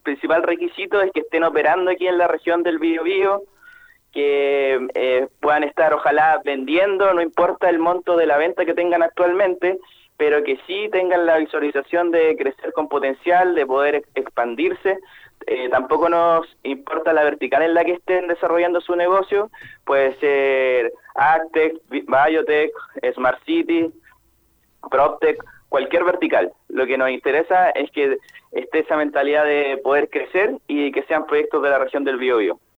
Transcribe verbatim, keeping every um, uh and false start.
principal requisito es que estén operando aquí en la región del Biobío, que eh, puedan estar ojalá vendiendo, no importa el monto de la venta que tengan actualmente, pero que sí tengan la visualización de crecer con potencial, de poder ex- expandirse. Eh, tampoco nos importa la vertical en la que estén desarrollando su negocio, puede ser Agtech, Bi- Biotech, Smart City, PropTech, cualquier vertical. Lo que nos interesa es que esté esa mentalidad de poder crecer y que sean proyectos de la región del Biobío.